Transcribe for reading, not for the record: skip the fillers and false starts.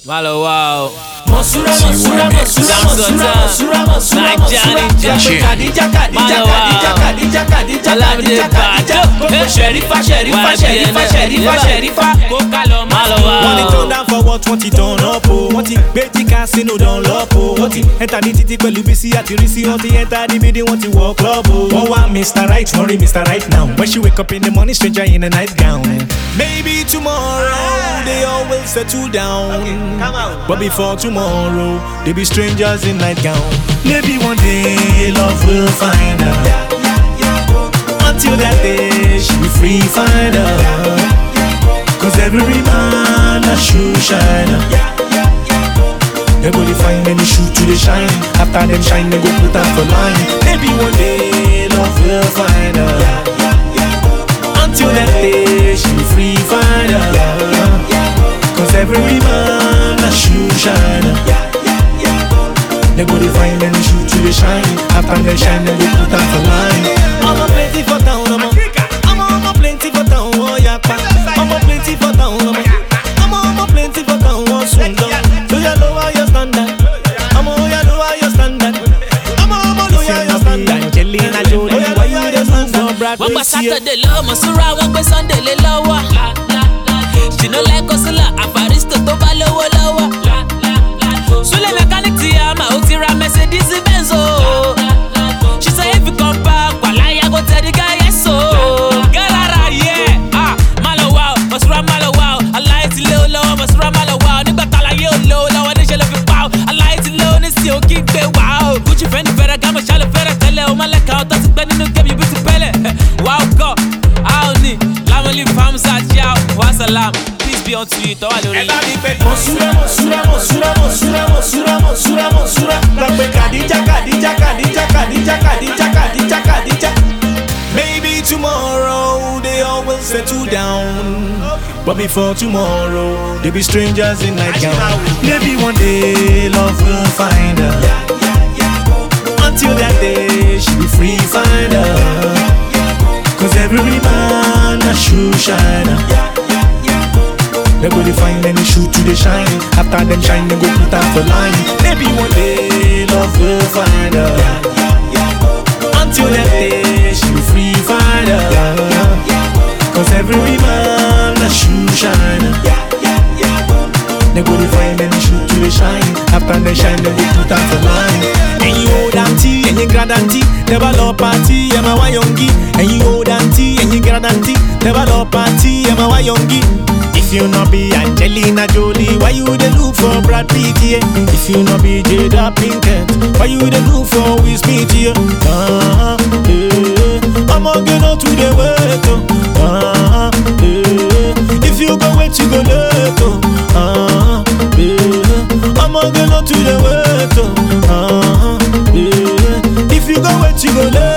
Malo wow. Mosura, Mosura, Mosura, Mosura, Mosura, Mosura, Khadija, Khadija, Khadija, Khadija, Khadija, Khadija, Khadija, Sherifa, Sherifa, Sherifa, Sherifa, Sherifa, Kokalo, Malo wow. Want it turn down for what? Want it turn up? Oh, want it Betty Casino down low? Oh, want it enter the titi pẹ̀lú bisi àti risi? Want it enter the building? Want it walk club? Oh, want Mr. Right, hurry Mr. Right now. When she wake up in the morning, stranger in a nightgown. Maybe tomorrow they all will settle down. Okay, come out. But before tomorrow, they be strangers in nightgown. Maybe one day love will find her. Until that day, she be free find her. Cause every man a shoe shiner. Everybody find any shoe to the shine. After them shine, they go put up for line. Maybe one day love will find her. Until that day, she be free find her. Cause every man a shoe shiner. They go to find any shoe to the shine. After they shine, they go put up for line. I'm a plenty for town, I'm a plenty for town, oh yeah. I'm a plenty for town, I'm a plenty for town, oh soon down. So you lower your standard, I'm a lower your standard, I'm a lower your standard. Angelina Jolie, why you the stand for Brad Pitt? One by Saturday low, Masura, one by Sunday lower. She no like Osula, Afaristo to Balowo lower. Sule mechanic Tiama, Utira Mercedes Benzo. She say if you come back, Walaya go tell the guy yes so. Galara yeah, Malo wow, Masura Malo wow. I like to low, Masura Malo wow. Nigga tala yo low, I dey love you wow. I like to low, ni si o kick be wow. Gucci Fendi Ferragamo, Charles Ferragamo, tele o maleka o tasi gbeni no game you be to pele. Wow go, Aoni, Lamoli Famsa Ciao, Wassalam. Be on to you, Mosura, Mosura, Mosura, Mosura, Mosura, Mosura, Mosura, Khadija, Khadija, Khadija, Khadija, Khadija, Khadija, Khadija. Maybe tomorrow they all will settle down. But before tomorrow, they be strangers in nightgown. Maybe one day love will find her. Until that day, she be free find her. Cause every man a shoe shiner. They go to find any shoe to the shine. After them shine, they go put up for line. Maybe one day love will find her. Until that day, she be free find her. Cause every man a shoe shiner. They go to find any shoe to the shine. After they shine, they go put up for line. And you old auntie, and you grand auntie, never love party, and my wayongi. And you old auntie, and you grand auntie, never love party, and my wayongi. If you not be Angelina Jolie, why you dey look for Brad Pitt? Yeah? If you not be Jada Pinkett, why you dey look for Will Smith? Yeah? I'm a get out to the wait. If you go wait, you go late. I'm a get out to the wait. If you go wait, you go late.